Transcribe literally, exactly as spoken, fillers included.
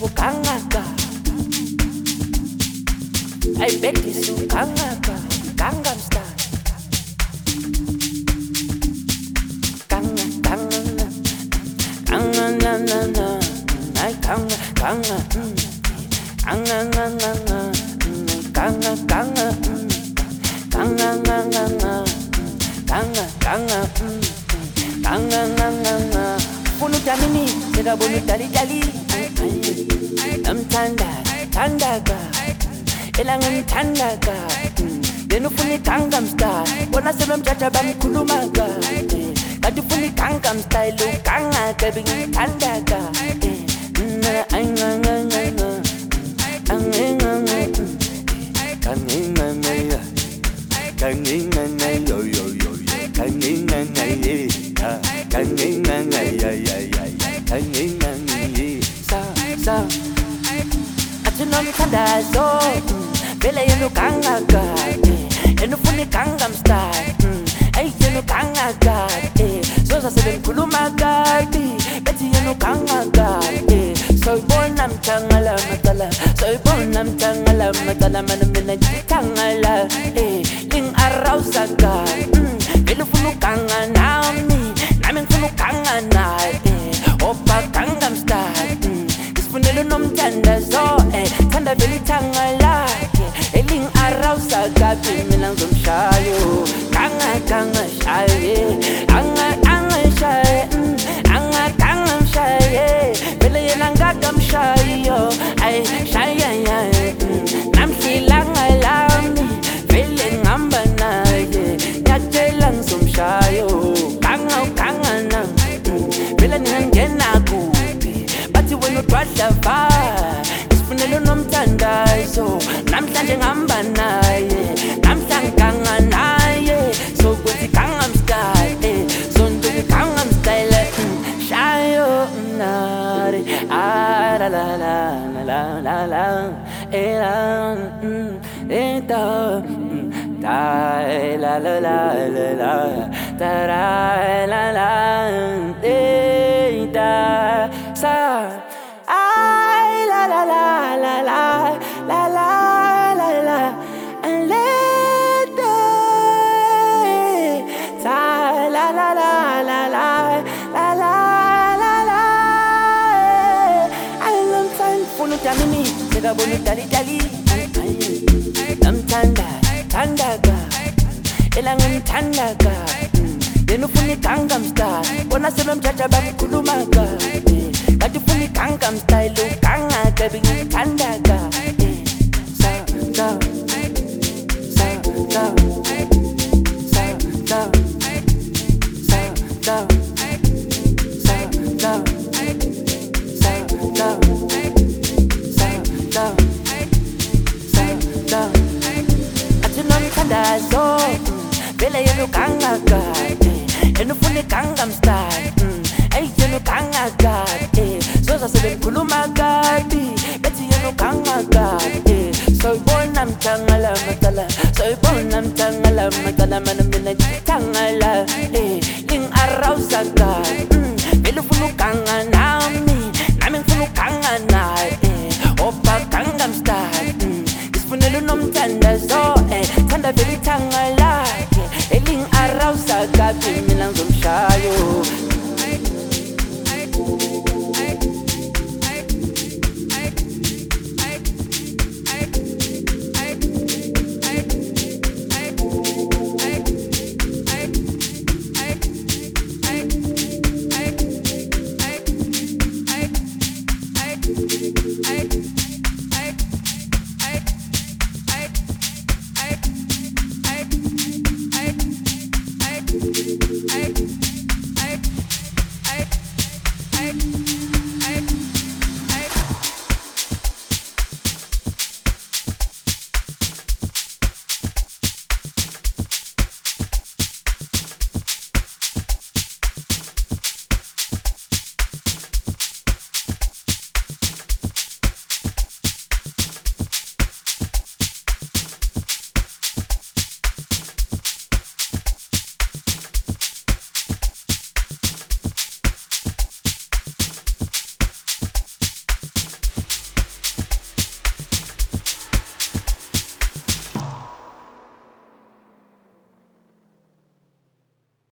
ubukangaka ayibhekisa ukangaka Gangnam Style Ganga ganga ganga na na na ay ganga ganga ganga ganga ganga ganga ganga ganga ganga ganga ganga ganga Bunu tamini seda bunu tali tali namtanda tandaga elangan tandaga denufuni Gangnam Style bona sebemthatha bamkhulumaga kanti ufuni Gangnam Style ukanga kebingi tandaga anganganga anganganga anganganga anganganga yo yo yo anganganga yeah anganganga yeah yeah yeah anganganga sa sa atinonithandazo vele yenu kangaka enufuni Gangnam Style hey yenu kangaka soza sebenkhuluma kabi bethi yenu kangaka soyibona mthangala matala soyibona mthangala matala mana mina ngithangala ling arousaka vele ufuna ukanga nami nami ngifuna ukanga naye opa Gangnam Style isifunelo nomthandazo thanda vele ithangala eling arousaka mina ngizomshayo kanga kanga shaye anga anga shaye anga kanga shaye vele yena ngakamshayo ay shaya ya namhlilanga lami vele ngihamba naye ngiyatshela ngizomshayo kanga kanga na vele ningena kuphi bathi wena udwadlava isifunelo nomthandazo namhlanje ngihamba naye namhlanganga naye sokwenza Gangnam Style sonto Gangnam Style shayo nari ah la la la la la la ela eta ta la la la la la ta la la eta sa ay la la la la la la la la la and let ta la la la la la la la la la I love time funu tamini seda bonu tali tali namtanda tandaga elangan tandaga denufuni Gangnam Style bona sebemthatha bamkhulumaga kanti ufuni Gangnam Style ukanga kebingi tandaga sa sa sa sa sa sa sa sa sa sa sa sa sa atinonithandazo vele yenu kangaka enufuni Gangnam Style hey yenu kangaka soza sebenkhuluma kabi bethi yenu kangaka soyibona mthangala matala soyibona mthangala matala mana mina ngithangala ling arousaka vele ufuna ukanga nami nami ngifuna ukanga naye opa Gangnam Style isifunelo nomthandazo thanda vele ithangala eling arousaka mina ngizomshayo